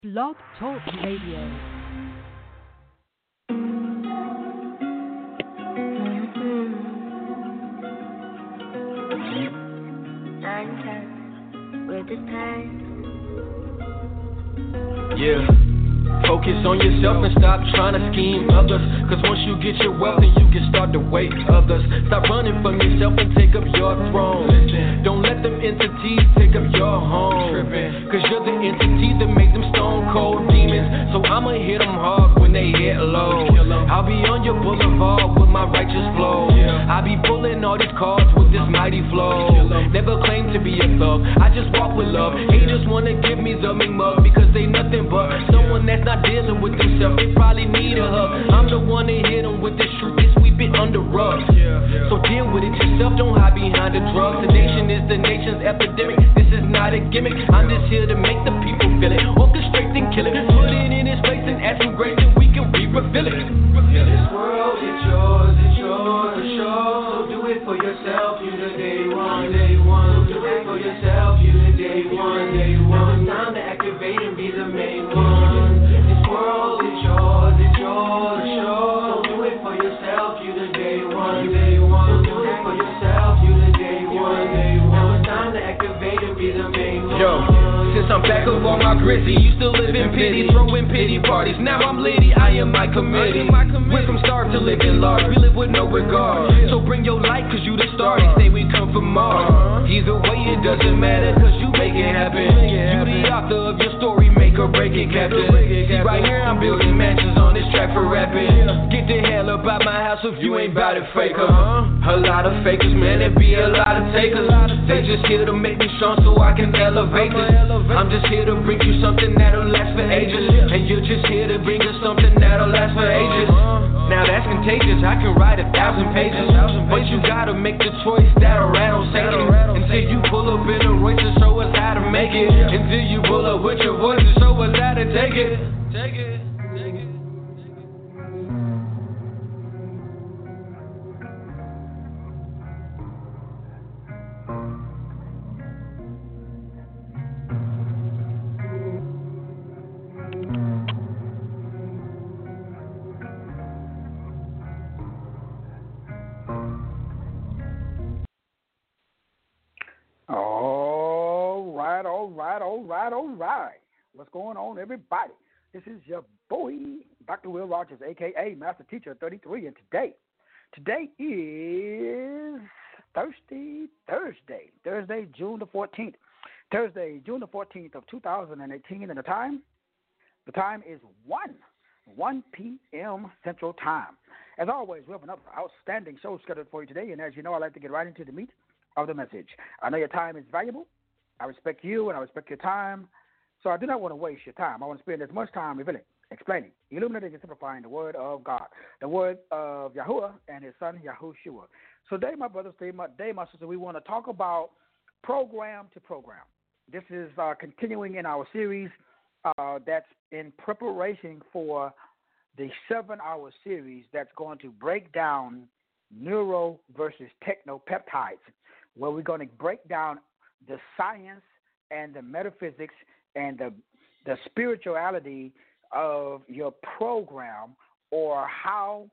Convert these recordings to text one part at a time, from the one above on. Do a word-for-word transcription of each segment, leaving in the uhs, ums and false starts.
Blog Talk Radio. Nine times with this time. Yeah. Focus on yourself and stop trying to scheme others. Cause once you get your wealth, then you can start to wait others. Stop running from yourself and take up your throne. Don't let them entities take up your home. Cause you're the entity that makes them stone cold demons. So I'ma hit them hard when they hit low. I'll be on your boulevard with my righteous flow. I be pulling all these cards with this mighty flow. Never claim to be a thug, I just walk with love. Haters wanna give me the mean mug because they nothing but someone that's not dealing with themselves. They probably need a hug. I'm the one that hit them with this truth and sweep it under rugs. So deal with it yourself, don't hide behind the drugs. The nation is the nation's epidemic. This is not a gimmick. I'm just here to make the people feel it. Orchestrate and kill it. Put it in its place and add some grace and we can re-reveal it. This world is yours, it's yours to show. So do it for yourself, you the day one, day one. Do it for yourself, you the day one, day one. Now it's time to activate and be the main one. This world is yours, it's yours to show. So do it for yourself, you the day one, day one. Do it for yourself, you the day one, day one. Now it's time to activate and be the main one. Yo. Since I'm back up on my grizzy, used to live in pity, throwing pity parties. Now I'm litty, I am my committee. Went from starved to living large, we live with no regard. So bring your light, cause you the star, they say we come from Mars. Either way, it doesn't matter, cause you make it happen. You the author of your story, make or break it, Captain. See, right here, I'm building mansions on this track for rapping. Get the hell up out my house if you ain't bout it, faker. A lot of fakers, man, there be a lot of takers. They just here to make me strong so I can elevate this. I'm just here to bring you something that'll last for ages. And you're just here to bring us something that'll last for ages. Now that's contagious, I can write a thousand pages. But you gotta make the choice that'll rattle Satan. Until you pull up in a Royce to show us how to make it. Until you pull up with your voice to show us how to take it. Take it. All right, all right, all right, all right. What's going on, everybody? This is your boy, Doctor Will Rogers, a k a. Master Teacher thirty-three, and today, today is Thursday, Thursday, Thursday, June the fourteenth. Thursday, June the fourteenth of two thousand eighteen, and the time? The time is one, one p.m. Central Time. As always, we have another outstanding show scheduled for you today, and as you know, I like to get right into the meat of the message. I know your time is valuable. I respect you and I respect your time. So I do not want to waste your time. I want to spend as much time revealing, explaining, illuminating, and simplifying the word of God, the word of Yahuwah and his son Yahushua. So today, my brothers, today, my, today, my sister, we want to talk about program to program. This is uh, continuing in our series uh, that's in preparation for the seven-hour series that's going to break down neuro versus technopeptides, where we're going to break down the science and the metaphysics and the the spirituality of your program, or how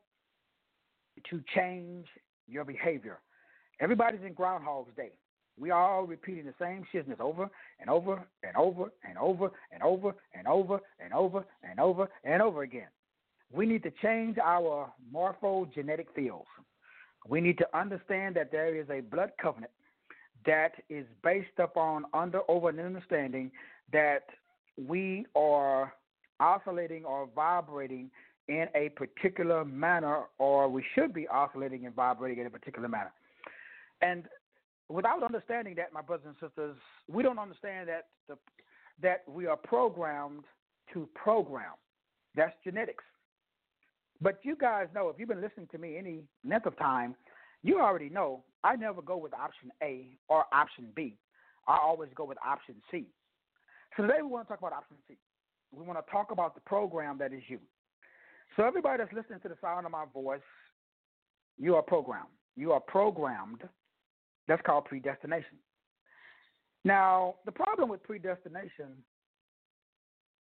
to change your behavior. Everybody's in Groundhog's Day. We are all repeating the same shizness over and over and over and over and over and over and over and over and over again. We need to change our morphogenetic fields. We need to understand that there is a blood covenant that is based upon under, over, and understanding that we are oscillating or vibrating in a particular manner, or we should be oscillating and vibrating in a particular manner. And without understanding that, my brothers and sisters, we don't understand that the, that we are programmed to program. That's genetics. But you guys know, if you've been listening to me any length of time, you already know I never go with option A or option B. I always go with option C. So today we want to talk about option C. We want to talk about the program that is you. So everybody that's listening to the sound of my voice, you are programmed. You are programmed. That's called predestination. Now, the problem with predestination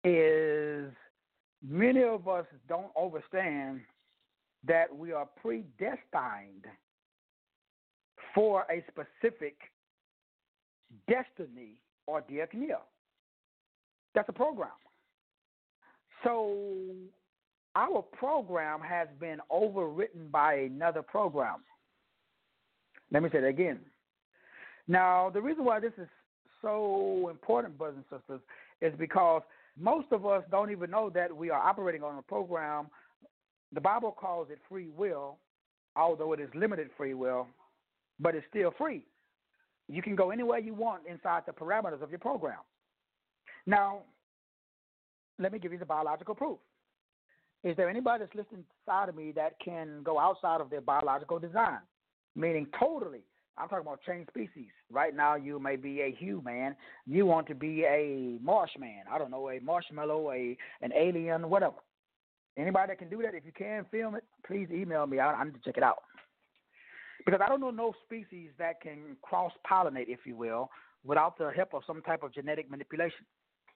is many of us don't understand that we are predestined for a specific destiny or diakonia. That's a program. So our program has been overwritten by another program. Let me say that again. Now, the reason why this is so important, brothers and sisters, is because most of us don't even know that we are operating on a program. The Bible calls it free will, although it is limited free will, but it's still free. You can go anywhere you want inside the parameters of your program. Now, let me give you the biological proof. Is there anybody that's listening inside of me that can go outside of their biological design? Meaning totally, I'm talking about change species. Right now, you may be a human. You want to be a marshman. I don't know, a marshmallow, a an alien, whatever. Anybody that can do that, if you can film it, please email me. I, I need to check it out. Because I don't know no species that can cross-pollinate, if you will, without the help of some type of genetic manipulation.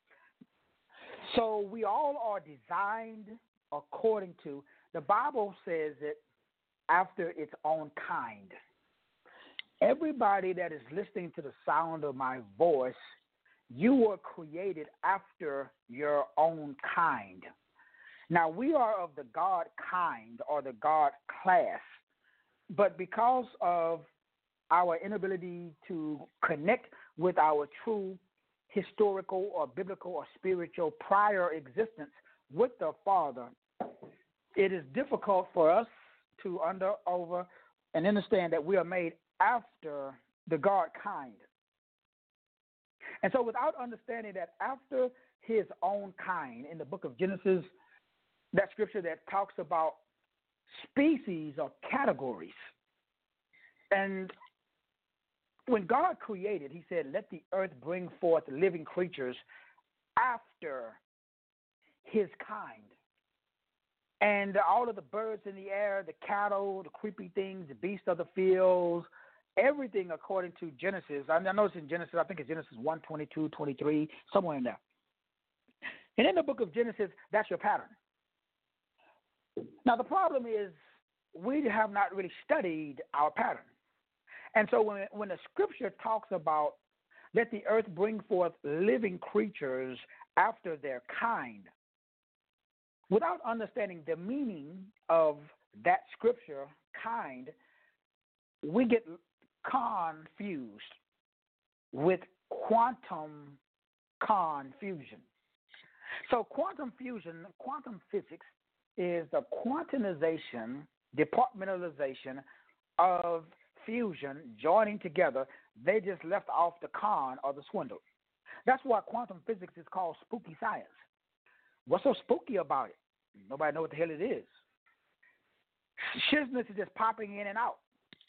So we all are designed according to, the Bible says it, after its own kind. Everybody that is listening to the sound of my voice, you were created after your own kind. Now, we are of the God kind or the God class, but because of our inability to connect with our true historical or biblical or spiritual prior existence with the Father, it is difficult for us to under over and understand that we are made after the God kind. And so without understanding that after his own kind, in the book of Genesis, that scripture that talks about species or categories. And when God created, he said, let the earth bring forth living creatures after his kind. And all of the birds in the air, the cattle, the creepy things, the beasts of the fields, everything according to Genesis. I know it's in Genesis. I think it's Genesis one, twenty-two, twenty-three, somewhere in there. And in the book of Genesis, that's your pattern. Now, the problem is we have not really studied our pattern. And so when, when the scripture talks about let the earth bring forth living creatures after their kind, without understanding the meaning of that scripture, kind, we get confused with quantum confusion. So quantum fusion, quantum physics, is the quantization, departmentalization of fusion joining together. They just left off the con or the swindle. That's why quantum physics is called spooky science. What's so spooky about it? Nobody knows what the hell it is. Shizness is just popping in and out.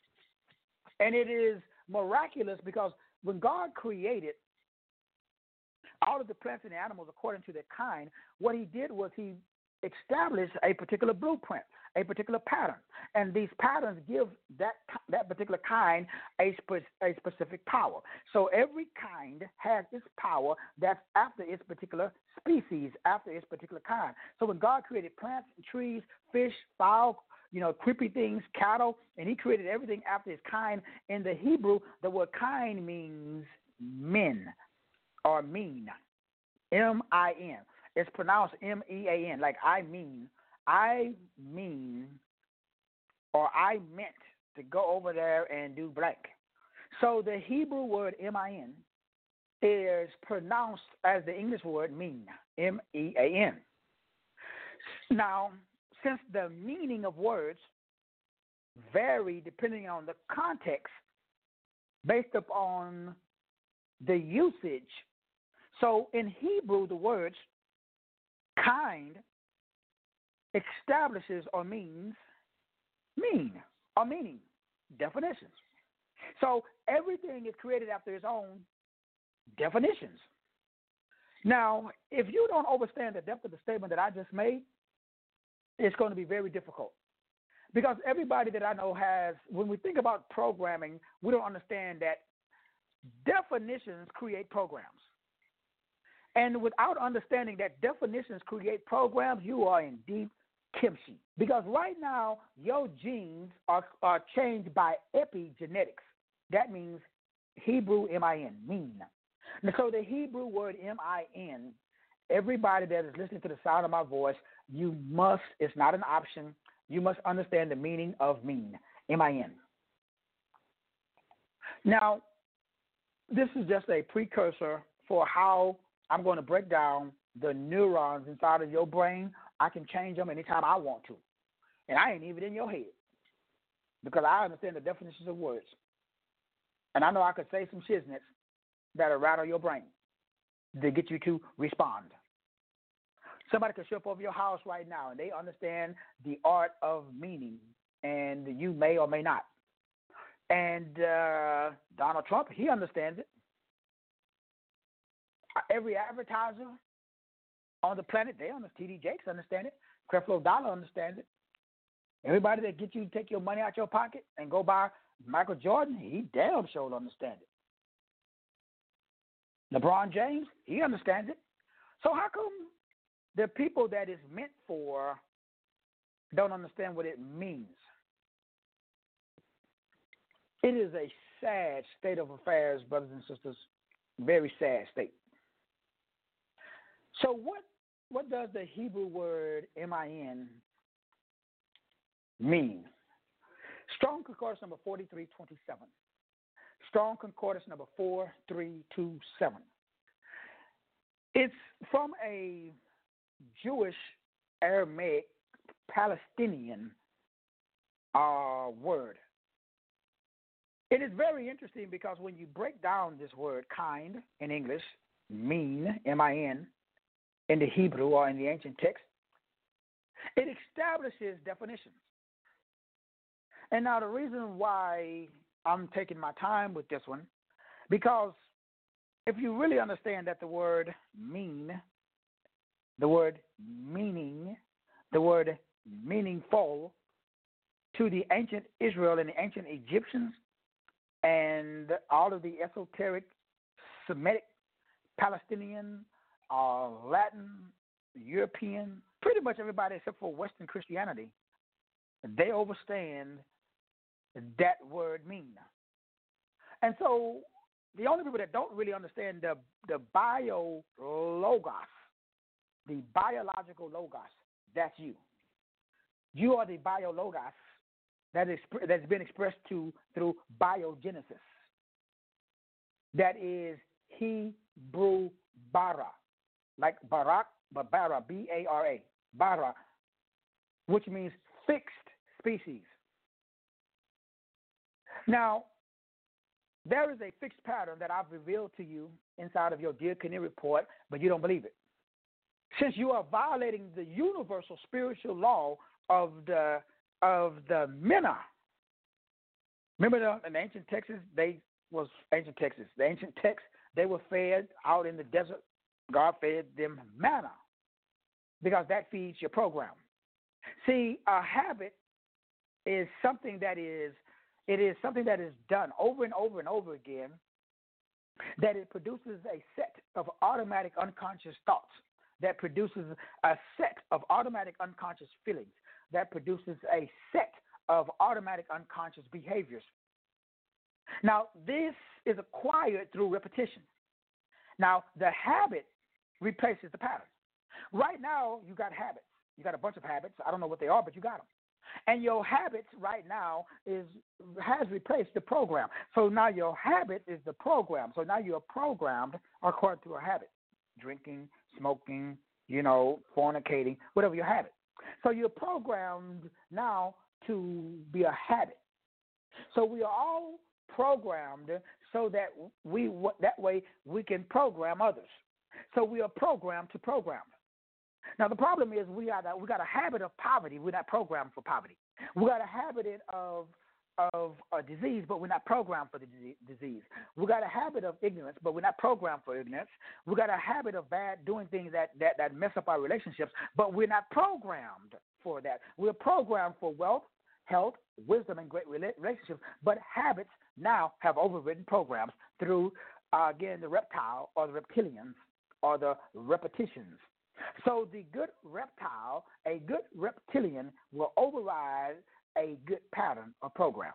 And it is miraculous because when God created all of the plants and the animals according to their kind, what he did was he established a particular blueprint, a particular pattern. And these patterns give that that particular kind a, spe- a specific power. So every kind has its power that's after its particular species, after its particular kind. So when God created plants, trees, fish, fowl, you know, creepy things, cattle, and he created everything after his kind. In the Hebrew, the word kind means men or mean, M I N. It's pronounced M E A N, like I mean, I mean, or I meant to go over there and do blank. So the Hebrew word M I N is pronounced as the English word mean, M E A N. Now, since the meaning of words vary depending on the context based upon the usage, so in Hebrew, the words kind establishes or means mean or meaning, definitions. So everything is created after its own definitions. Now, if you don't understand the depth of the statement that I just made, it's going to be very difficult. Because everybody that I know has, when we think about programming, we don't understand that definitions create programs. And without understanding that definitions create programs, you are in deep kimchi. Because right now, your genes are, are changed by epigenetics. That means Hebrew M I N, mean. And so the Hebrew word M I N, everybody that is listening to the sound of my voice, you must, it's not an option, you must understand the meaning of mean, M I N. Now, this is just a precursor for how I'm going to break down the neurons inside of your brain. I can change them anytime I want to. And I ain't even in your head because I understand the definitions of words. And I know I could say some shiznits that'll rattle your brain to get you to respond. Somebody could show up over your house right now and they understand the art of meaning, and you may or may not. And uh, Donald Trump, he understands it. Every advertiser on the planet, they understand. T D Jakes understand it. Creflo Dollar understands it. Everybody that gets you to take your money out your pocket and go buy Michael Jordan, he damn sure understands it. LeBron James, he understands it. So how come the people that it's meant for don't understand what it means? It is a sad state of affairs, brothers and sisters. Very sad state. So what what does the Hebrew word M I N mean? Strong Concordance number forty-three twenty-seven. Strong Concordance number four three two seven. It's from a Jewish, Aramaic, Palestinian uh, word. It is very interesting because when you break down this word kind in English, mean, M I N, in the Hebrew or in the ancient text, it establishes definitions. And now the reason why I'm taking my time with this one, because if you really understand that the word mean, the word meaning, the word meaningful to the ancient Israel and the ancient Egyptians and all of the esoteric Semitic, Palestinian, uh, Latin, European, pretty much everybody except for Western Christianity, they understand that word mean. And so the only people that don't really understand the, the bio logos, the biological logos, that's you. You are the bio logos that is, that's been expressed to through biogenesis. That is Hebrew bara, like Barak, but bara, B A R A, bara, which means fixed species. Now, there is a fixed pattern that I've revealed to you inside of your Dear Kenny report, but you don't believe it. Since you are violating the universal spiritual law of the of the Mena. Remember the, in ancient Texas, they was ancient Texas. The ancient Tex, they were fed out in the desert. God fed them manna because that feeds your program. See, a habit is something that is it is something that is done over and over and over again, that it produces a set of automatic unconscious thoughts, that produces a set of automatic unconscious feelings, that produces a set of automatic unconscious behaviors. Now, this is acquired through repetition. Now, the habit replaces the pattern. Right now, you got habits. You got a bunch of habits. I don't know what they are, but you got them. And your habits right now is has replaced the program. So now your habit is the program. So now you're programmed according to a habit. Drinking, smoking, you know, fornicating, whatever your habit. So you're programmed now to be a habit. So we are all programmed so that we that way we can program others. So we are programmed to program. Now the problem is we got a, we got a habit of poverty. We're not programmed for poverty. We got a habit of of a disease, but we're not programmed for the disease. We got a habit of ignorance, but we're not programmed for ignorance. We got a habit of bad doing things that, that, that mess up our relationships, but we're not programmed for that. We're programmed for wealth, health, wisdom, and great relationships, but habits now have overridden programs through, uh, again, the reptile or the reptilians or the repetitions. So the good reptile, a good reptilian, will override a good pattern or program.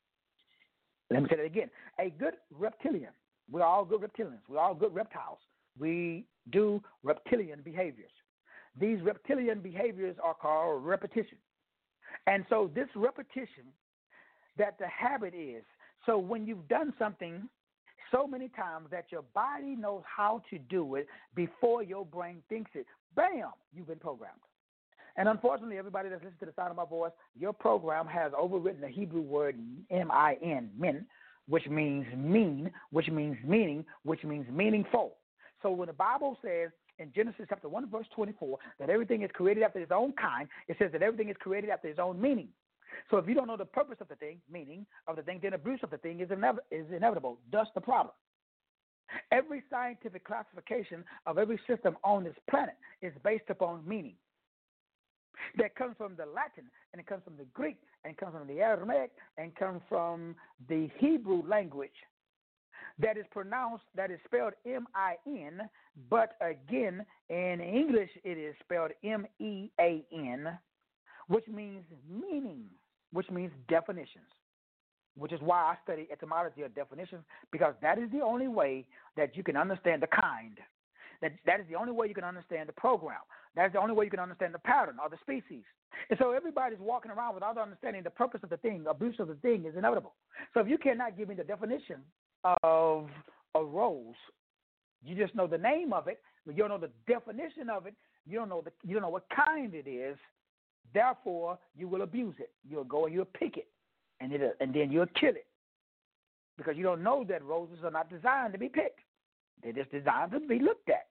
Let me say that again. A good reptilian, we're all good reptilians. We're all good reptiles. We do reptilian behaviors. These reptilian behaviors are called repetition. And so this repetition, that the habit is, so when you've done something so many times that your body knows how to do it before your brain thinks it, bam, you've been programmed. And unfortunately, everybody that's listening to the sound of my voice, your program has overwritten the Hebrew word M I N, min, which means mean, which means meaning, which means meaningful. So when the Bible says in Genesis chapter one, verse twenty-four, that everything is created after its own kind, it says that everything is created after its own meaning. So if you don't know the purpose of the thing, meaning of the thing, then abuse of the thing is, inev- is inevitable. Thus the problem. Every scientific classification of every system on this planet is based upon meaning. That comes from the Latin, and it comes from the Greek, and it comes from the Aramaic, and comes from the Hebrew language. That is pronounced, that is spelled M I N, but again, in English it is spelled M E A N, which means meaning, which means definitions, which is why I study etymology of definitions, because that is the only way that you can understand the kind. That, that is the only way you can understand the program. That's the only way you can understand the pattern or the species. And so everybody's walking around without understanding the purpose of the thing. Abuse of the thing is inevitable. So if you cannot give me the definition of a rose, you just know the name of it, but you don't know the definition of it. You don't know the, you don't know what kind it is. Therefore, you will abuse it. You'll go and you'll pick it, and it and then you'll kill it, because you don't know that roses are not designed to be picked. They're just designed to be looked at.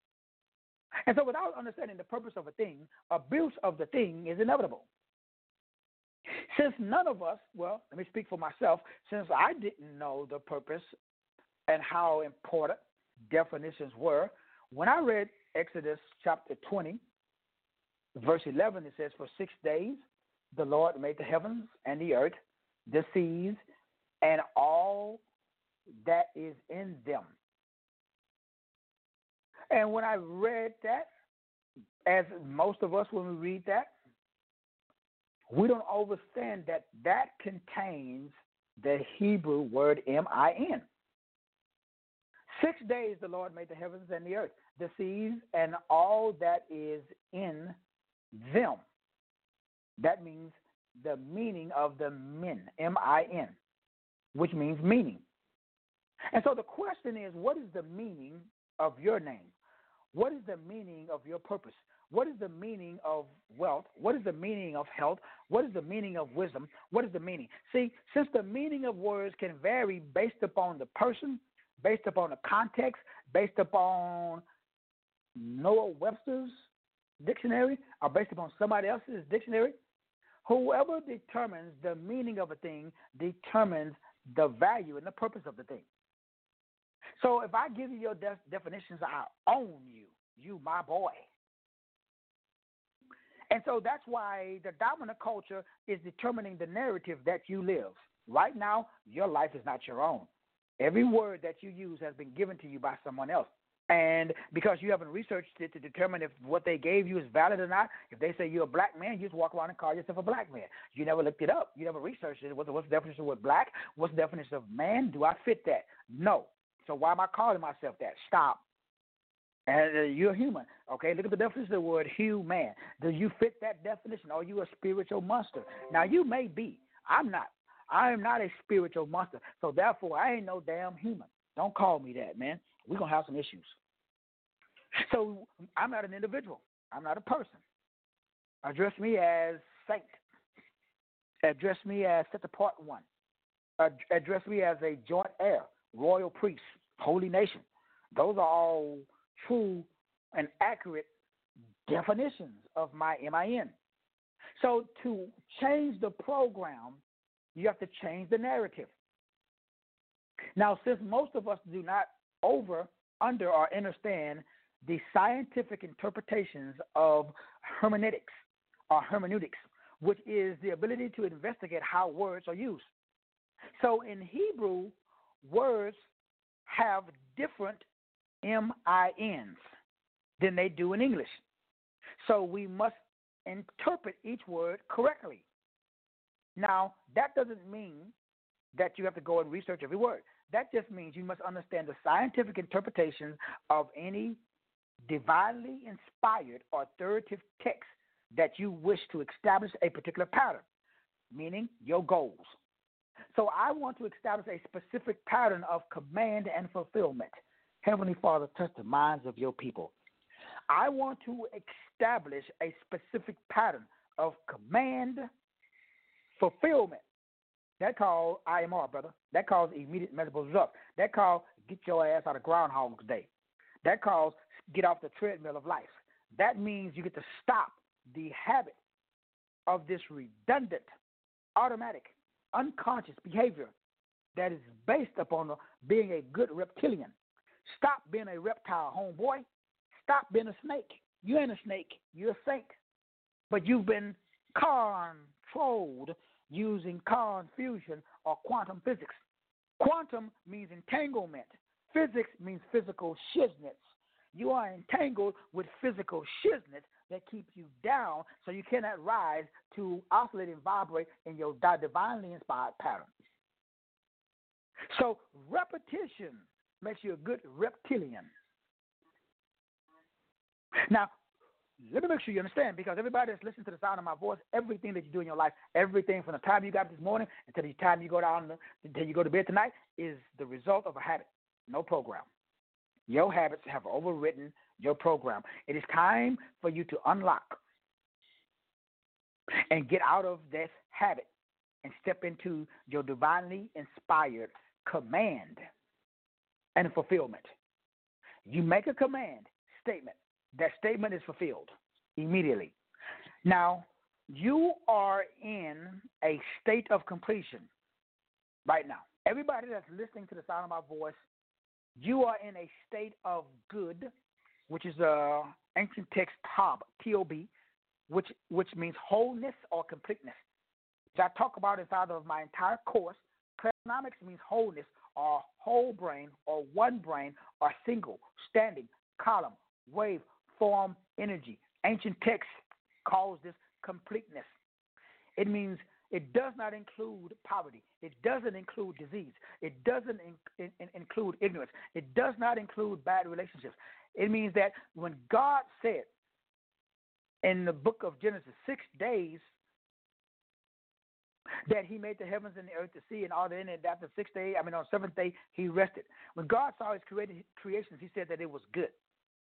And so without understanding the purpose of a thing, abuse of the thing is inevitable. Since none of us, well, let me speak for myself, since I didn't know the purpose and how important definitions were, when I read Exodus chapter twenty, verse eleven, it says, for six days the Lord made the heavens and the earth, the seas, and all that is in them. And when I read that, as most of us when we read that, we don't understand that that contains the Hebrew word M I N. Six days the Lord made the heavens and the earth, the seas, and all that is in them. That means the meaning of the min, M I N, which means meaning. And so the question is, what is the meaning of your name? What is the meaning of your purpose? What is the meaning of wealth? What is the meaning of health? What is the meaning of wisdom? What is the meaning? See, since the meaning of words can vary based upon the person, based upon the context, based upon Noah Webster's dictionary, or based upon somebody else's dictionary, whoever determines the meaning of a thing determines the value and the purpose of the thing. So if I give you your de- definitions, I own you, you my boy. And so that's why the dominant culture is determining the narrative that you live. Right now, your life is not your own. Every word that you use has been given to you by someone else. And because you haven't researched it to determine if what they gave you is valid or not, if they say you're a black man, you just walk around and call yourself a black man. You never looked it up. You never researched it. What's, what's the definition of what black? What's the definition of man? Do I fit that? No. So why am I calling myself that? Stop. And uh, you're human. Okay, look at the definition of the word human. Do you fit that definition? Are you a spiritual monster? Now, you may be. I'm not. I am not a spiritual monster. So therefore, I ain't no damn human. Don't call me that, man. We're going to have some issues. So I'm not an individual. I'm not a person. Address me as saint. Address me as set apart one. Address me as a joint heir, royal priest, holy nation. Those are all true and accurate definitions of my M I N. So to change the program, you have to change the narrative. Now, since most of us do not over, under, or understand the scientific interpretations of hermeneutics or hermeneutics, which is the ability to investigate how words are used. So in Hebrew, words have different M I Ns than they do in English. So we must interpret each word correctly. Now, that doesn't mean that you have to go and research every word. That just means you must understand the scientific interpretation of any divinely inspired or authoritative text that you wish to establish a particular pattern, meaning your goals. So I want to establish a specific pattern of command and fulfillment. Heavenly Father, touch the minds of your people. I want to establish a specific pattern of command, fulfillment. That calls I M R, brother. That calls immediate measurable results. That calls get your ass out of Groundhog's Day. That calls get off the treadmill of life. That means you get to stop the habit of this redundant, automatic, unconscious behavior that is based upon being a good reptilian. Stop being a reptile, homeboy. Stop being a snake. You ain't a snake. You're a saint. But you've been controlled using confusion or quantum physics. Quantum means entanglement. Physics means physical shiznits. You are entangled with physical shiznits that keep you down so you cannot rise to oscillate and vibrate in your divinely inspired pattern. So repetition makes you a good reptilian. Now, let me make sure you understand, because everybody that's listening to the sound of my voice, everything that you do in your life, everything from the time you got up this morning until the time you go down, until you go to bed tonight, is the result of a habit, no program. Your habits have overwritten your program. It is time for you to unlock and get out of this habit and step into your divinely inspired command and fulfillment. You make a command statement. That statement is fulfilled immediately. Now, you are in a state of completion right now. Everybody that's listening to the sound of my voice, you are in a state of good, which is a ancient text Tob, T O B, which which means wholeness or completeness. Which I talk about inside of my entire course. Clarinomics means wholeness or whole brain or one brain or single, standing, column, wave, form, energy. Ancient text calls this completeness. It means it does not include poverty. It doesn't include disease. It doesn't in, in, include ignorance. It does not include bad relationships. It means that when God said in the book of Genesis, six days that he made the heavens and the earth, the sea, and all that in it, after six days, I mean on the seventh day, he rested. When God saw his created creations, he said that it was good.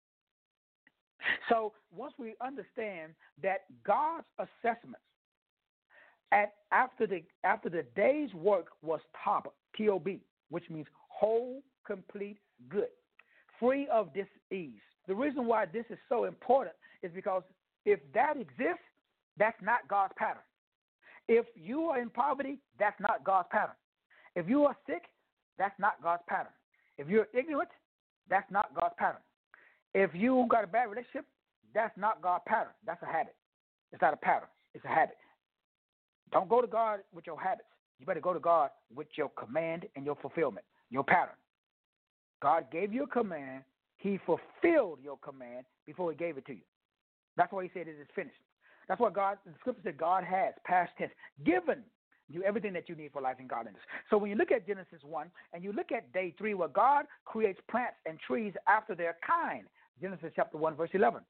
So once we understand that God's assessment at after the after the day's work was top, T O B, which means whole, complete, good, free of dis-ease. The reason why this is so important is because if that exists, that's not God's pattern. If you are in poverty, that's not God's pattern. If you are sick, that's not God's pattern. If you're ignorant, that's not God's pattern. If you got a bad relationship, that's not God's pattern. That's a habit. It's not a pattern. It's a habit. Don't go to God with your habits. You better go to God with your command and your fulfillment, your pattern. God gave you a command. He fulfilled your command before he gave it to you. That's why he said it is finished. That's why God, the scripture said God has, past tense, given you everything that you need for life and godliness. So when you look at Genesis one and you look at day three where God creates plants and trees after their kind, Genesis chapter one, verse eleven.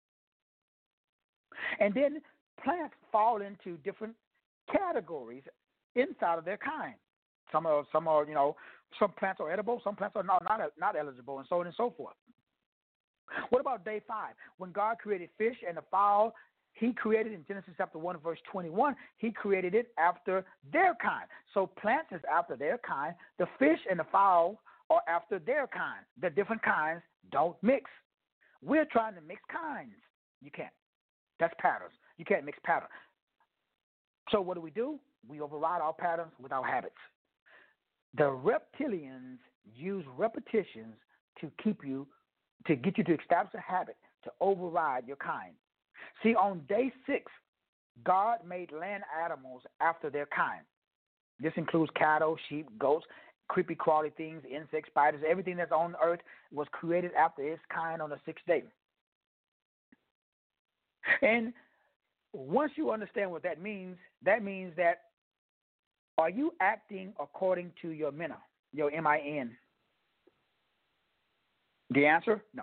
And then plants fall into different categories inside of their kind. Some are, some are, you know, some plants are edible, some plants are not, not, not eligible, and so on and so forth. What about day five? When God created fish and the fowl, he created in Genesis chapter one, verse twenty-one, he created it after their kind. So plants is after their kind. The fish and the fowl are after their kind. The different kinds don't mix. We're trying to mix kinds. You can't. That's patterns. You can't mix patterns. So what do we do? We override our patterns with our habits. The reptilians use repetitions to keep you, to get you to establish a habit, to override your kind. See, on day six, God made land animals after their kind. This includes cattle, sheep, goats. creepy, crawly things, insects, spiders, everything that's on earth was created after its kind on the sixth day. And once you understand what that means, that means that are you acting according to your mina, your M I N? The answer, no.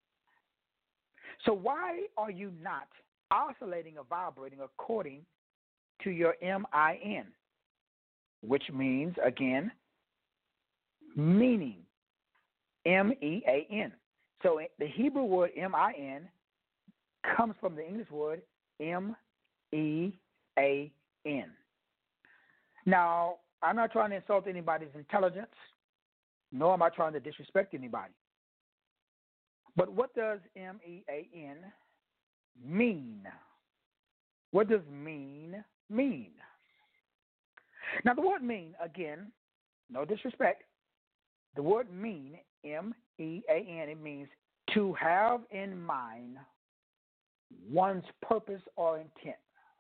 So why are you not oscillating or vibrating according to your M I N, which means, again, meaning, M E A N. So the Hebrew word M I N comes from the English word M E A N. Now, I'm not trying to insult anybody's intelligence, nor am I trying to disrespect anybody. But what does M E A N mean? What does mean mean? Now, the word mean, again, no disrespect, the word mean, M E A N, it means to have in mind one's purpose or intent.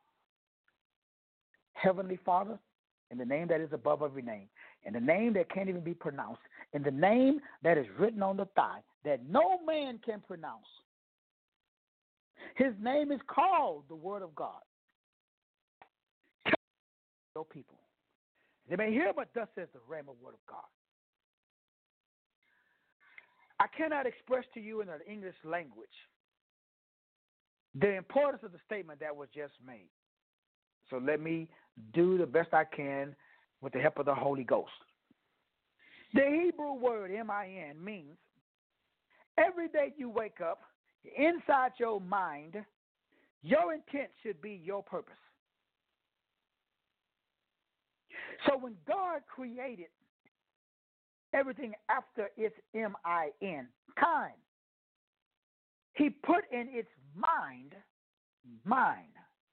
Heavenly Father, in the name that is above every name, in the name that can't even be pronounced, in the name that is written on the thigh, that no man can pronounce. His name is called the Word of God. Tell your people. They may hear, but thus says the Rhema Word of God. I cannot express to you in an English language the importance of the statement that was just made. So let me do the best I can with the help of the Holy Ghost. The Hebrew word M I N means every day you wake up, inside your mind, your intent should be your purpose. So when God created everything after its M I N, kind, he put in its mind, mind,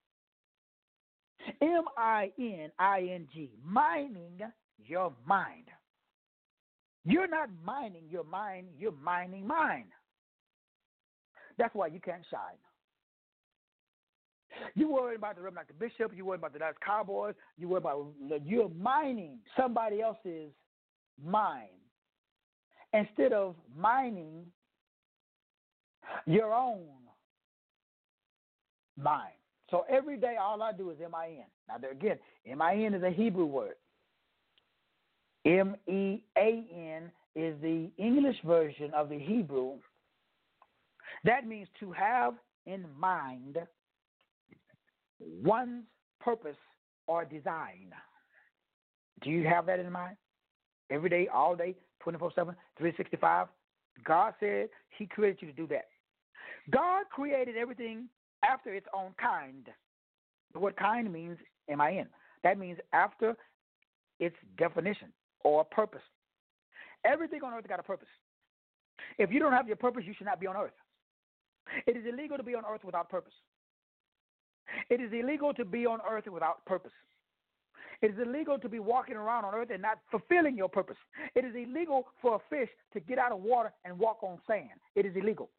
M I N I N G, mining your mind. You're not mining your mind, you're mining mine. That's why you can't shine. You worry about the Reverend like the Bishop, you worry about the Dallas Cowboys, you worry about, you're mining somebody else's mind instead of mining your own mind. So every day, all I do is M I N. Now, there again, M I N is a Hebrew word. M E A N is the English version of the Hebrew. That means to have in mind one's purpose or design. Do you have that in mind? Every day, all day, twenty-four seven, three sixty-five. God said he created you to do that. God created everything after its own kind. The word kind means M I N. That means after its definition or purpose. Everything on earth got a purpose. If you don't have your purpose, you should not be on earth. It is illegal to be on earth without purpose. It is illegal to be on earth without purpose. It is illegal to be walking around on earth and not fulfilling your purpose. It is illegal for a fish to get out of water and walk on sand. It is illegal.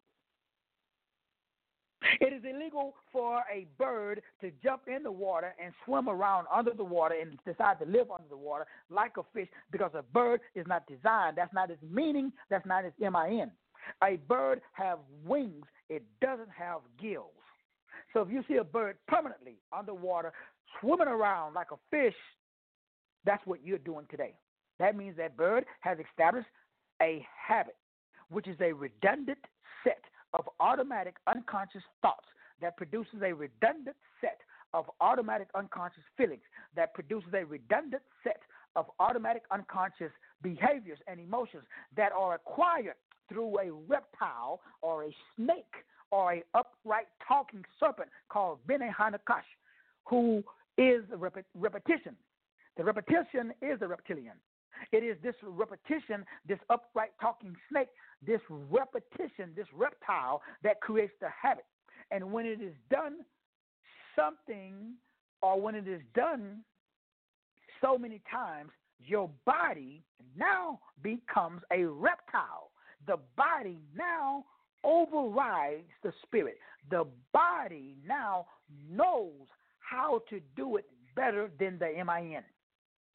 It is illegal for a bird to jump in the water and swim around under the water and decide to live under the water like a fish, because a bird is not designed. That's not its meaning. That's not its M I N. A bird has wings. It doesn't have gills. So if you see a bird permanently underwater swimming around like a fish, that's what you're doing today. That means that bird has established a habit, which is a redundant set of automatic unconscious thoughts that produces a redundant set of automatic unconscious feelings that produces a redundant set of automatic unconscious behaviors and emotions that are acquired through a reptile or a snake or a upright talking serpent called Bene Hanakash, who is rep- repetition. The repetition is the reptilian. It is this repetition, this upright talking snake, this repetition, this reptile that creates the habit. And when it is done something, or when it is done so many times, your body now becomes a reptile. The body now overrides the spirit. The body now knows how to do it better than the M I N.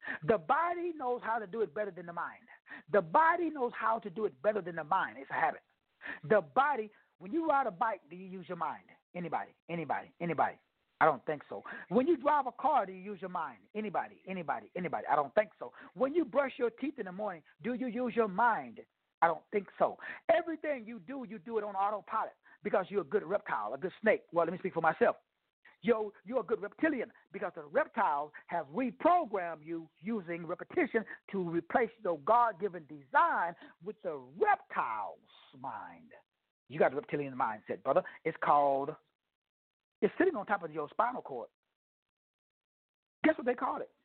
The body knows how to do it better than the mind. The body knows how to do it better than the mind. It's a habit. The body, when you ride a bike, do you use your mind? Anybody? Anybody? Anybody? I don't think so. When you drive a car, do you use your mind? Anybody? Anybody? Anybody? I don't think so. When you brush your teeth in the morning, do you use your mind? I don't think so. Everything you do, you do it on autopilot because you're a good reptile, a good snake. Well, let me speak for myself. You're, you're a good reptilian because the reptiles have reprogrammed you using repetition to replace your God-given design with the reptile's mind. You got a reptilian mindset, brother. It's called, it's sitting on top of your spinal cord. Guess what they call it?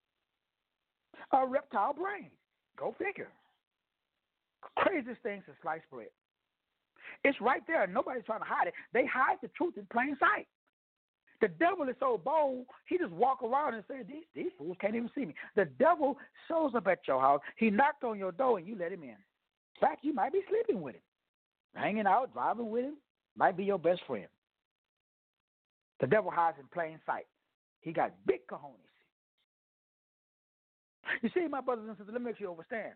A reptile brain. Go figure. Craziest thing since sliced bread. It's right there. Nobody's trying to hide it. They hide the truth in plain sight. The devil is so bold, he just walk around and say, these, these fools can't even see me. The devil shows up at your house. He knocked on your door and you let him in. In fact, you might be sleeping with him, hanging out, driving with him, might be your best friend. The devil hides in plain sight. He got big cojones. You see, my brothers and sisters, let me make sure you understand.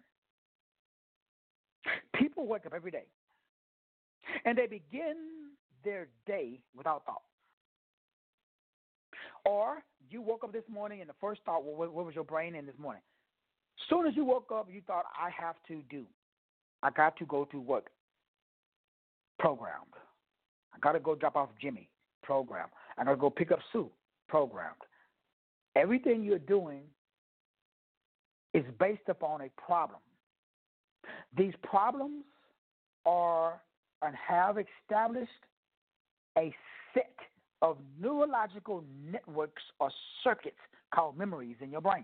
People wake up every day, and they begin their day without thought. Or you woke up this morning and the first thought, well, what was your brain in this morning? As soon as you woke up, you thought, I have to do. I got to go to work. Programmed. I got to go drop off Jimmy. Programmed. I got to go pick up Sue. Programmed. Everything you're doing is based upon a problem. These problems are and have established a set of neurological networks or circuits called memories in your brain.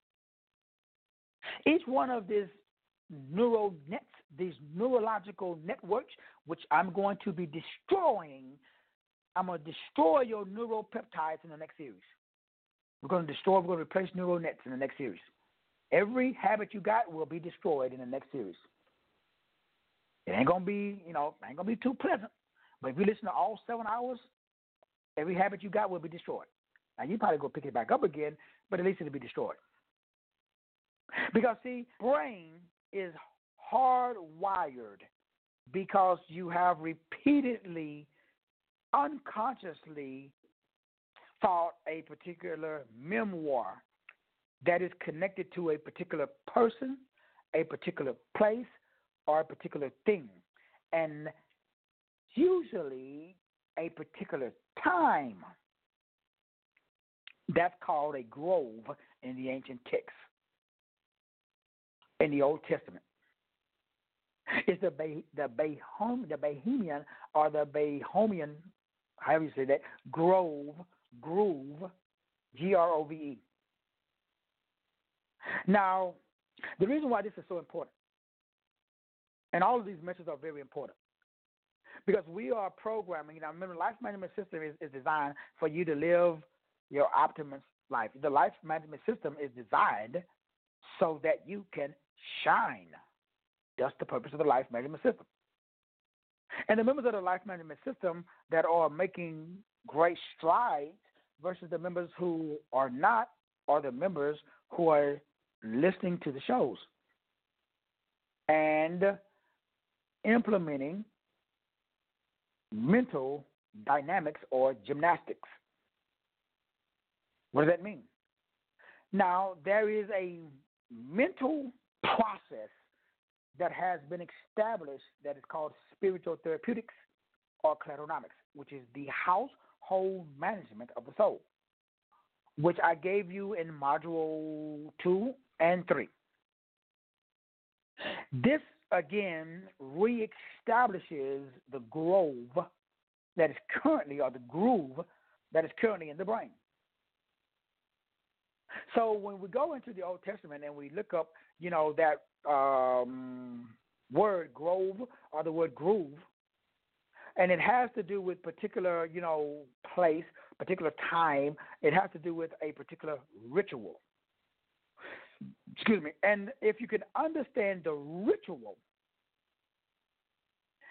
Each one of these neural nets, these neurological networks, which I'm going to be destroying, I'm going to destroy your neural peptides in the next series. We're going to destroy, we're going to replace neural nets in the next series. Every habit you got will be destroyed in the next series. It ain't going to be, you know, ain't going to be too pleasant. But if you listen to all seven hours, every habit you got will be destroyed. Now, you probably go pick it back up again, but at least it'll be destroyed. Because, see, brain is hardwired because you have repeatedly, unconsciously thought a particular memoir that is connected to a particular person, a particular place, or a particular thing. And usually a particular time. That's called a grove in the ancient texts. In the Old Testament. It's the Bah- the Bahom- the Bahamian or the Bahomian, however you say that, grove, groove, G R O V E. Now, the reason why this is so important, and all of these messages are very important, because we are programming. Now, remember, life management system is, is designed for you to live your optimum life. The life management system is designed so that you can shine. That's the purpose of the life management system. And the members of the life management system that are making great strides versus the members who are not are the members who are listening to the shows and implementing mental dynamics or gymnastics. What does that mean? Now, there is a mental process that has been established that is called spiritual therapeutics or cladonomics, which is the household management of the soul, which I gave you in module two and three. This, again, reestablishes the grove that is currently, or the groove that is currently in the brain. So when we go into the Old Testament and we look up, you know, that um, word grove or the word groove, and it has to do with particular, you know, place, particular time. It has to do with a particular ritual. Excuse me. And if you can understand the ritual,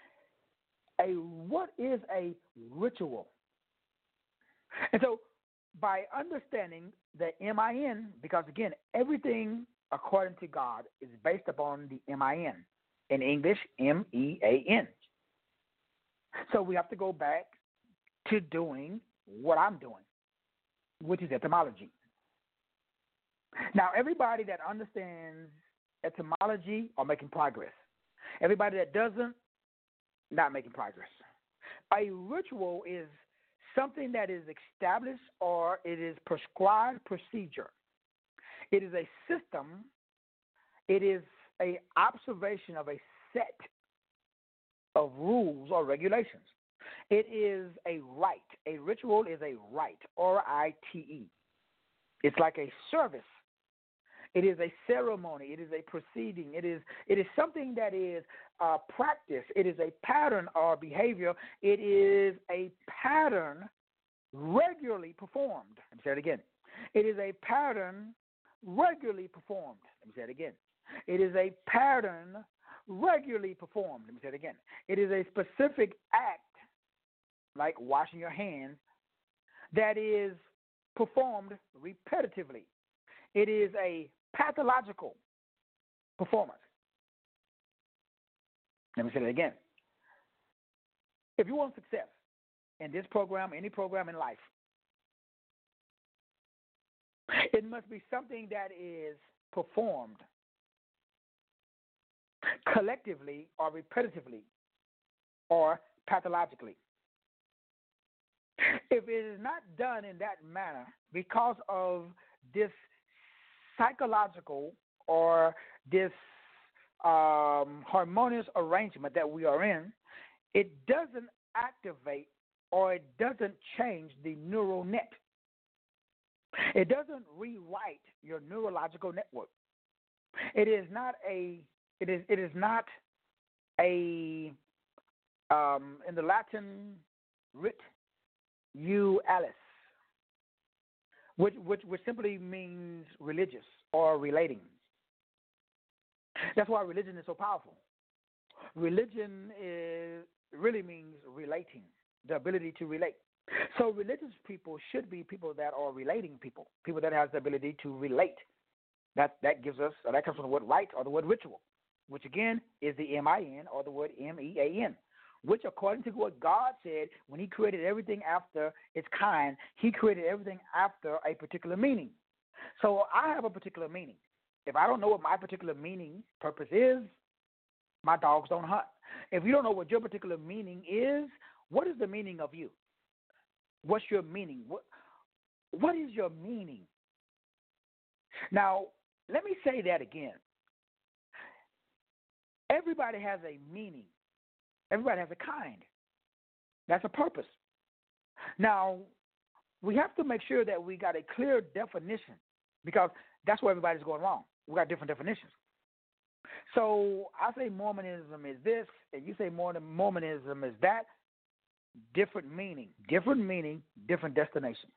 a what is a ritual? And so by understanding the M I N, because again, everything according to God is based upon the M I N. In English, M E A N. So we have to go back to doing what I'm doing, which is etymology. Now, everybody that understands etymology are making progress. Everybody that doesn't, not making progress. A ritual is something that is established or it is prescribed procedure. It is a system. It is a observation of a set of rules or regulations. It is a rite. A ritual is a rite, R I T E. It's like a service. It is a ceremony. It is a proceeding. It is it is something that is uh, practice. It is a pattern or behavior. It is a pattern regularly performed. Let me say it again. It is a pattern regularly performed. Let me say it again. It is a pattern regularly performed. Let me say it again. It is a specific act, like washing your hands, that is performed repetitively. It is a pathological performance. Let me say that again. If you want success in this program, any program in life, it must be something that is performed collectively or repetitively or pathologically. If it is not done in that manner because of this psychological or this um, harmonious arrangement that we are in, it doesn't activate or it doesn't change the neural net. It doesn't rewrite your neurological network. It is not a. It is. It is not a. Um, in the Latin writ, "you alice," which, which which simply means religious or relating. That's why religion is so powerful. Religion is really means relating, the ability to relate. So religious people should be people that are relating people, people that has the ability to relate. That that gives us, or that comes from the word rite or the word ritual, which again is the M I N or the word M E A N, which according to what God said, when he created everything after its kind, he created everything after a particular meaning. So I have a particular meaning. If I don't know what my particular meaning, purpose is, my dogs don't hunt. If you don't know what your particular meaning is, what is the meaning of you? What's your meaning? What, what is your meaning? Now, let me say that again. Everybody has a meaning. Everybody has a kind. That's a purpose. Now, we have to make sure that we got a clear definition because that's where everybody's going wrong. We got different definitions. So I say Mormonism is this, and you say Mormonism is that. Different meaning, different meaning, different destination.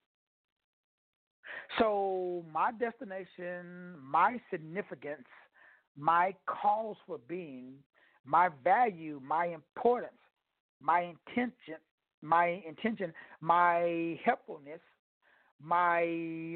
So my destination, my significance, my cause for being, my value, my importance, my intention, my intention, my helpfulness, my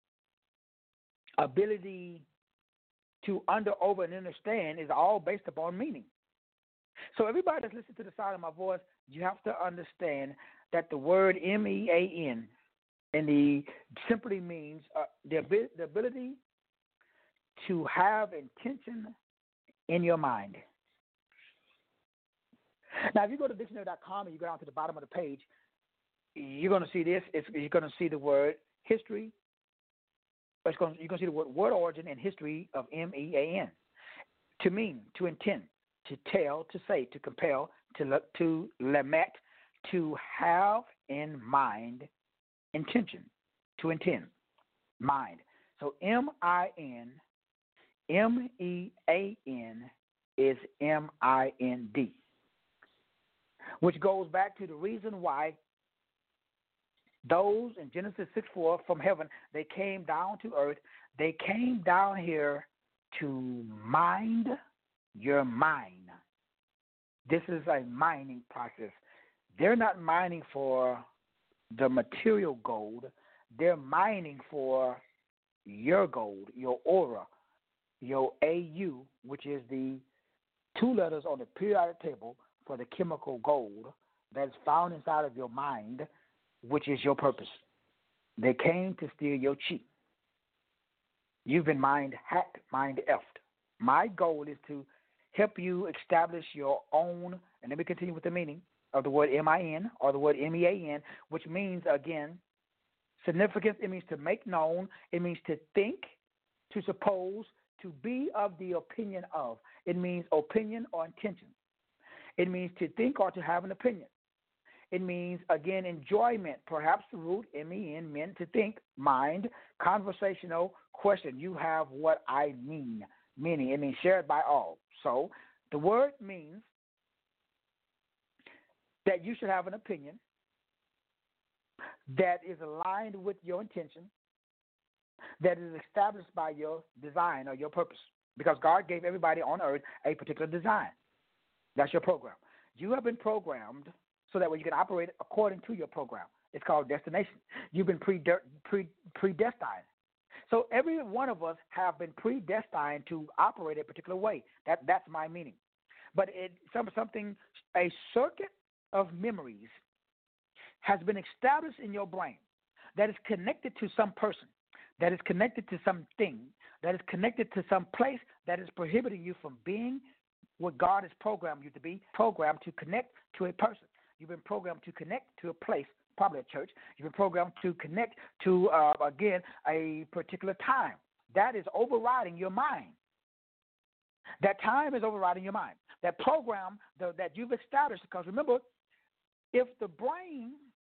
ability to under, over, and understand is all based upon meaning. So everybody that's listening to the sound of my voice, you have to understand that the word M E A N and the simply means uh, the, the ability to have intention in your mind. Now, if you go to dictionary dot com and you go down to the bottom of the page, you're going to see this. It's, you're going to see the word history. It's going, you're going to see the word, word origin and history of M E A N. To mean, to intend, to tell, to say, to compel, to to lament, to have in mind, intention, to intend, mind. So M I N, M E A N is M I N D, which goes back to the reason why those in Genesis six four from heaven, they came down to earth. They came down here to mind your mind. This is a mining process. They're not mining for the material gold. they're mining for your gold, your aura, your A U, which is the two letters on the periodic table for the chemical gold that's found inside of your mind, which is your purpose. They came to steal your chi. You've been mind hacked, mind effed. My goal is to help you establish your own, and let me continue with the meaning of the word M I N or the word M E A N, which means, again, significance. It means to make known. It means to think, to suppose, to be of the opinion of. It means opinion or intention. It means to think or to have an opinion. It means, again, enjoyment, perhaps the root, M E N, meant to think, mind, conversational, question. You have what I mean, meaning. It means shared by all. So the word means that you should have an opinion that is aligned with your intention, that is established by your design or your purpose. Because God gave everybody on earth a particular design. That's your program. You have been programmed so that way you can operate according to your program. It's called destination. You've been pre, pre, predestined. So every one of us have been predestined to operate a particular way. That that's my meaning. But it some something a circuit of memories has been established in your brain that is connected to some person, that is connected to something, that is connected to some place that is prohibiting you from being what God has programmed you to be, programmed to connect to a person. You've been programmed to connect to a place, probably a church. You've been programmed to connect to, uh, again, a particular time. That is overriding your mind. That time is overriding your mind. That program the, that you've established, because remember, if the brain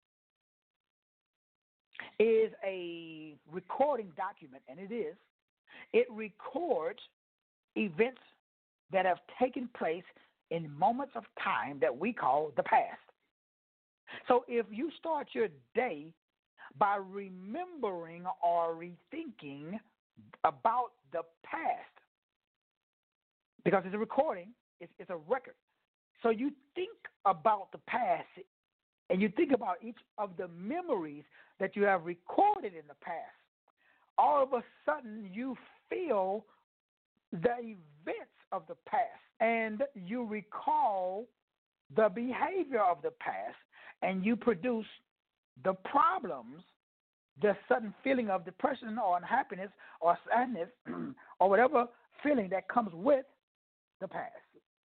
is a recording document, and it is, it records events that have taken place in moments of time that we call the past. So if you start your day by remembering or rethinking about the past, because it's a recording, it's, it's a record. So you think about the past and you think about each of the memories that you have recorded in the past. All of a sudden you feel the events of the past and you recall the behavior of the past and you produce the problems, the sudden feeling of depression or unhappiness or sadness or whatever feeling that comes with the past.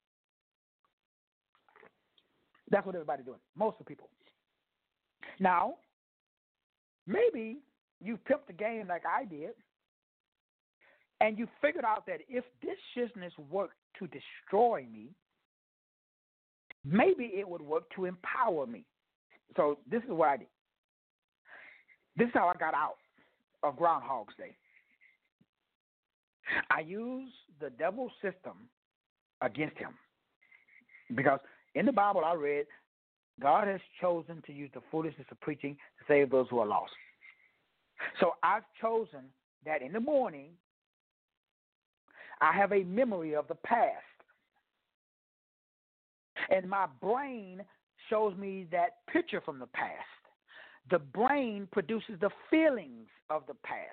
That's what everybody's doing, most of the people. Now, maybe you pimped the game like I did, and you figured out that if this business worked to destroy me, maybe it would work to empower me. So this is what I did. This is how I got out of Groundhog's Day. I used the devil's system against him. Because in the Bible I read, God has chosen to use the foolishness of preaching to save those who are lost. So I've chosen that in the morning, I have a memory of the past. And my brain shows me that picture from the past. The brain produces the feelings of the past.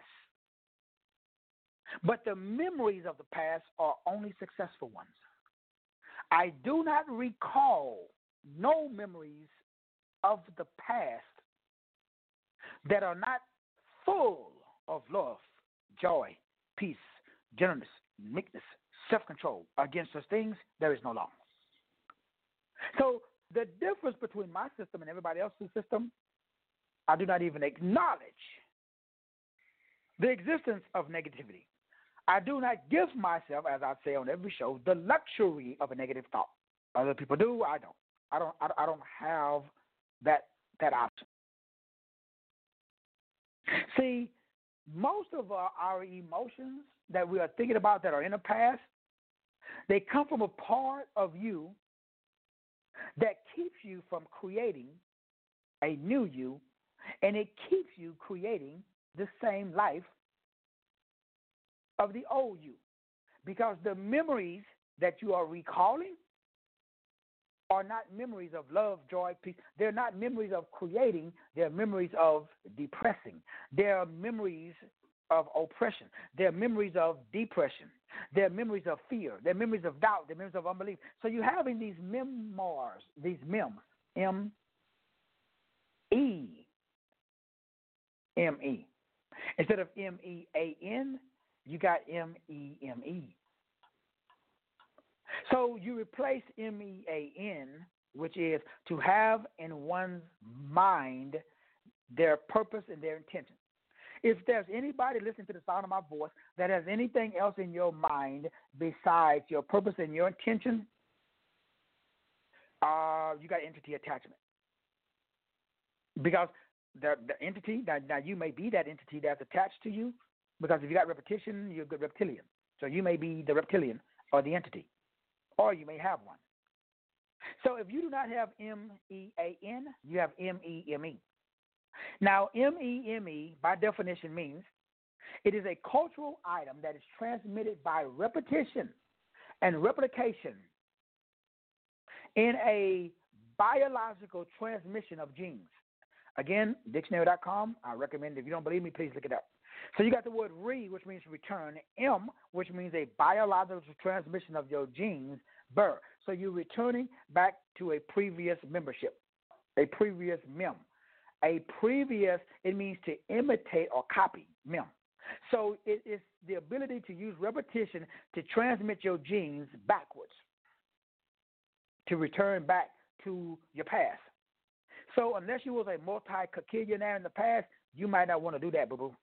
But the memories of the past are only successful ones. I do not recall no memories of the past that are not full of love, joy, peace, gentleness, meekness, self-control. Against such things, there is no law. So the difference between my system and everybody else's system, I do not even acknowledge the existence of negativity. I do not give myself, as I say on every show, the luxury of a negative thought. Other people do, I don't. I don't. I don't have that that option. See, most of our, our emotions that we are thinking about that are in the past, they come from a part of you that keeps you from creating a new you, and it keeps you creating the same life of the old you. Because the memories that you are recalling are not memories of love, joy, peace. They're not memories of creating. They're memories of depressing. They're memories of oppression. They're memories of depression. They're memories of fear. They're memories of doubt. They're memories of unbelief. So you're having these memoirs, these mems, M E M E. Instead of M E A N, you got M E M E. So you replace M E A N, which is to have in one's mind their purpose and their intention. If there's anybody listening to the sound of my voice that has anything else in your mind besides your purpose and your intention, uh, you got entity attachment. Because the, the entity, now, now you may be that entity that's attached to you, because if you got repetition, you're a good reptilian. So you may be the reptilian or the entity, or you may have one. So if you do not have M E A N, you have M E M E. Now, M E M E, by definition, means it is a cultural item that is transmitted by repetition and replication in a biological transmission of genes. Again, dictionary dot com, I recommend, if you don't believe me, please look it up. So you got the word re, which means return, M, which means a biological transmission of your genes, Burr. So you're returning back to a previous membership, a previous mem. A previous, it means to imitate or copy, mem. So it is the ability to use repetition to transmit your genes backwards, to return back to your past. So unless you was a multi-cacillionaire in the past, you might not want to do that, boo-boo.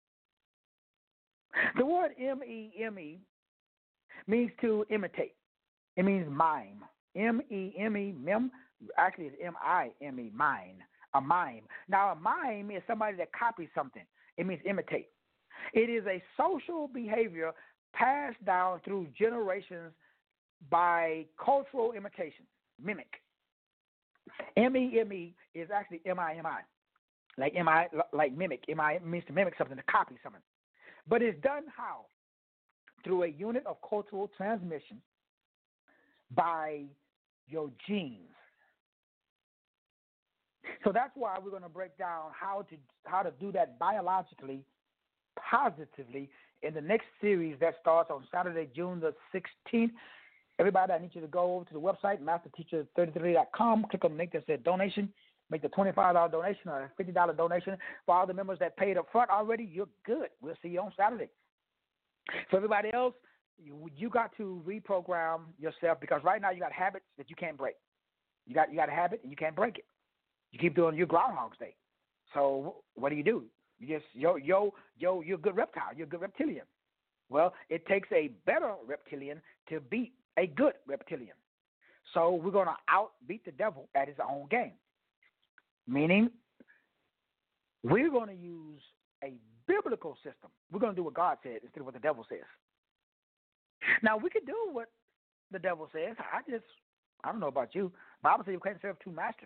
The word M E M E means to imitate. It means mime. M E M E, mem, actually it's M I M E, mime, a mime. Now a mime is somebody that copies something. It means imitate. It is a social behavior passed down through generations by cultural imitation, mimic. M E M E is actually M I M I, like M I, like mimic. M I means to mimic something, to copy something. But it's done how? Through a unit of cultural transmission by your genes. So that's why we're going to break down how to how to do that biologically, positively in the next series that starts on Saturday, June the sixteenth. Everybody, I need you to go over to the website, master teacher thirty-three dot com, click on the link that says donation, make the twenty-five dollars donation or a fifty dollars donation. For all the members that paid up front already, you're good. We'll see you on Saturday. For everybody else, you, you got to reprogram yourself, because right now you got habits that you can't break. You got you got a habit and you can't break it. You keep doing your Groundhog's Day. So what do you do? You just yo yo yo you're a good reptile. You're a good reptilian. Well, it takes a better reptilian to beat a good reptilian. So we're going to outbeat the devil at his own game. Meaning, we're going to use a biblical system. We're going to do what God said instead of what the devil says. Now, we can do what the devil says. I just, I don't know about you. The Bible says you can't serve two masters.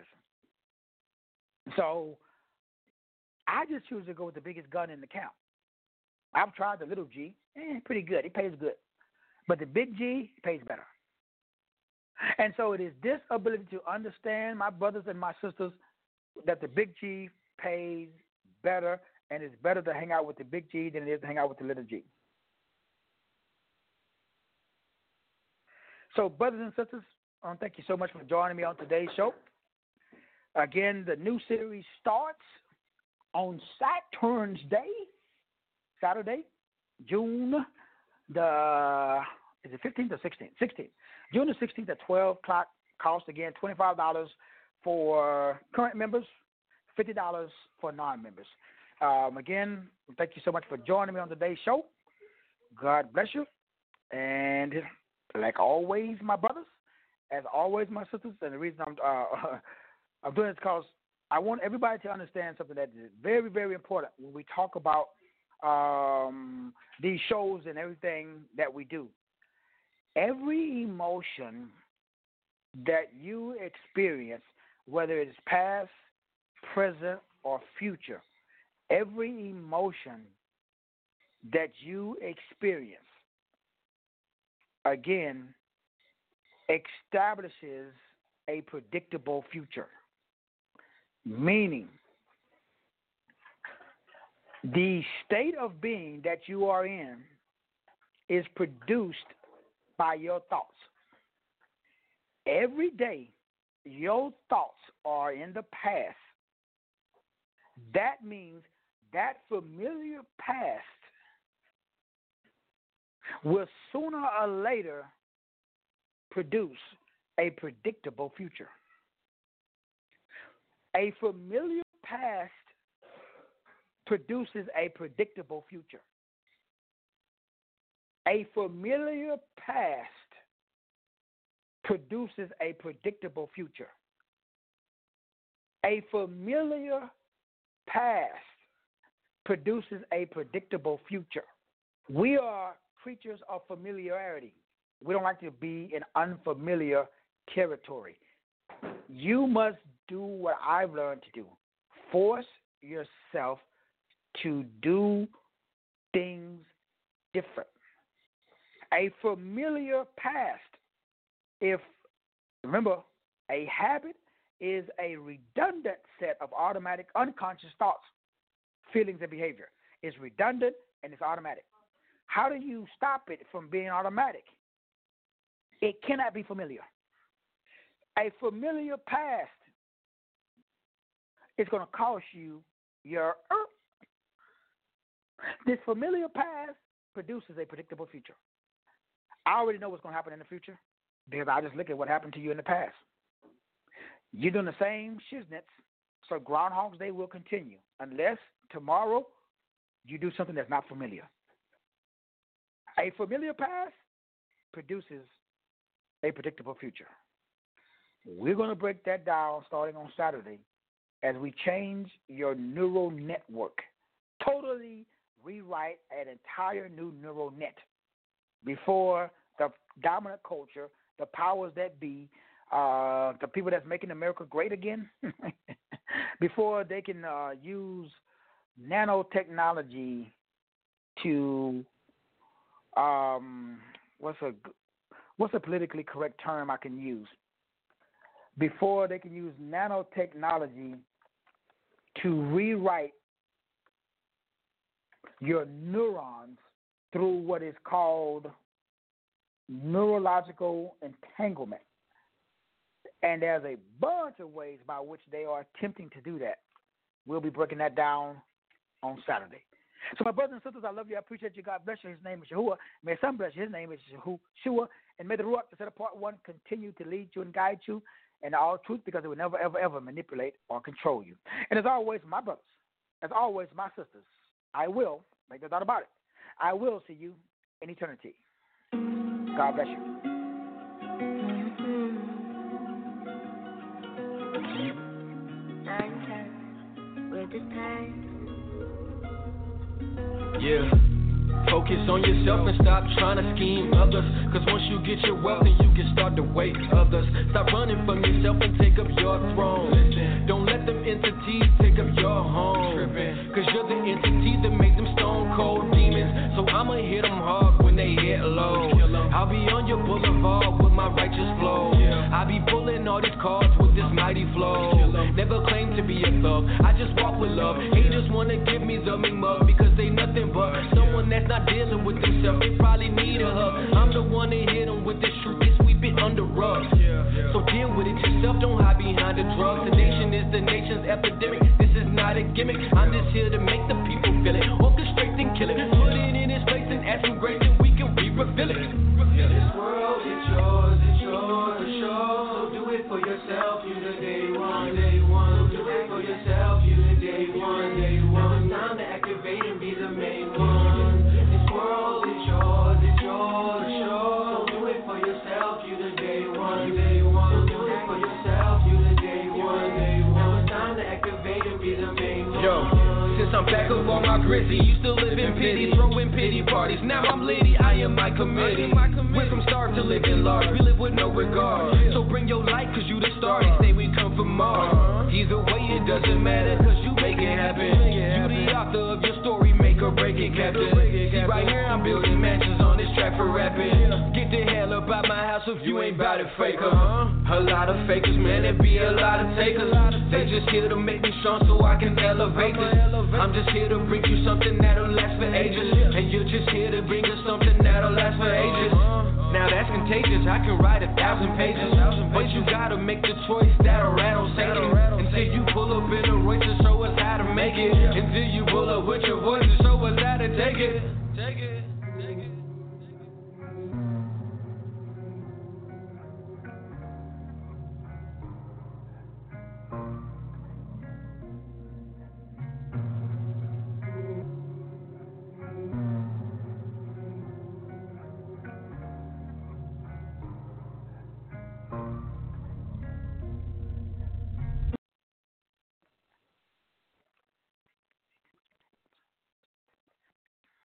So I just choose to go with the biggest gun in the camp. I've tried the little G. Eh, pretty good. It pays good. But the big G pays better. And so it is this ability to understand, my brothers and my sisters, that the big G pays better, and it's better to hang out with the big G than it is to hang out with the little G. So, brothers and sisters, um, thank you so much for joining me on today's show. Again, the new series starts on Saturn's Day, Saturday, June the, is it fifteenth or sixteenth? sixteenth. June the sixteenth at twelve o'clock. Cost, again, twenty-five dollars for current members, fifty dollars for non-members. Um, again, thank you so much for joining me on today's show. God bless you. And like always, my brothers, as always, my sisters, and the reason I'm, uh, I'm doing it is because I want everybody to understand something that is very, very important when we talk about um, these shows and everything that we do. Every emotion that you experience, whether it's past, present, or future, every emotion that you experience, again, establishes a predictable future. Meaning, the state of being that you are in is produced by your thoughts. Every day, your thoughts are in the past. That means that familiar past will sooner or later produce a predictable future. A familiar past produces a predictable future. A familiar past produces a predictable future. A familiar past produces a predictable future. We are creatures of familiarity. We don't like to be in unfamiliar territory. You must do what I've learned to do. Force yourself to do things different. A familiar past, if, remember, a habit is a redundant set of automatic unconscious thoughts, feelings, and behavior. It's redundant and it's automatic. How do you stop it from being automatic? It cannot be familiar. A familiar past is going to cost you your earth. This familiar past produces a predictable future. I already know what's going to happen in the future because I just look at what happened to you in the past. You're doing the same shiznits, so Groundhog's Day will continue unless tomorrow you do something that's not familiar. A familiar past produces a predictable future. We're going to break that down starting on Saturday as we change your neural network, totally rewrite an entire new neural net before the dominant culture, the powers that be, uh, the people that's making America great again, before they can uh, use nanotechnology to, um, what's a what's a politically correct term I can use? Before they can use nanotechnology to rewrite your neurons through what is called neurological entanglement. And there's a bunch of ways by which they are attempting to do that. We'll be breaking that down on Saturday. So my brothers and sisters, I love you. I appreciate you. God bless you. His name is Yahuwah. May some bless you. His name is Yahushua. And may the Ruach, the set apart one, continue to lead you and guide you in all truth, because it will never, ever, ever manipulate or control you. And as always, my brothers, as always, my sisters, I will, make no doubt about it, I will see you in eternity. God bless you. Nine times with this time. Yeah. Focus on yourself and stop trying to scheme others. Cause once you get your wealth, then you can start to wait others. Stop running from yourself and take up your throne. Don't let them entities take up your home. Cause you're the entity that makes them stone cold demons. So I'ma hit them hard when they hit low. I'll be on your boulevard with my righteous flow. I'll be pulling all these cards with this mighty flow. Never claim to be a thug, I just walk with love. Haters wanna give me the mean mug because they nothing but someone that's not dealing with themselves. They probably need a hug. I'm the one that hit them with this truth, they sweep it under rugs. So deal with it yourself, don't hide behind the drugs. The nation is the nation's epidemic, this is not a gimmick. I'm just here to make the people feel it, orchestrate and kill it. Put it in its place and add some grace and we can re-refill it. This world is yours, it's yours, it's yours. So do it for yourself, you the day one, day one. So do it for yourself, you the day one, day one. Now it's time to activate and be the main one. This world is yours, it's yours, it's yours. So do it for yourself, you the day one, day one. So do it for yourself, you the day one, day one. Now it's time to activate and be the main one. Yo. Since I'm back up on my grizzly, used to live in pity, throwing pity parties. Now I'm litty, I am my committee. Went from starved to living large, we live with no regard. So bring your light, cause you the star, they say we come from Mars. Either way, it doesn't matter, cause you make it happen. You the author of your story, make or break it, Captain. See, right here, I'm building mansions on this track for rapping. Get the hell up out out my house if you ain't bout it, faker. A lot of fakers, man, there be a lot of takers. They just here to make me strong so I can elevate this. I'm just here to bring you something that'll last for ages. And you're just here to bring us something that'll last for ages. Now that's contagious, I can write a thousand pages. But you gotta make the choice that'll rattle Satan. Until you pull up in a Royce to show us how to make it. Until you pull up with your voice to show us how to take it. Take it.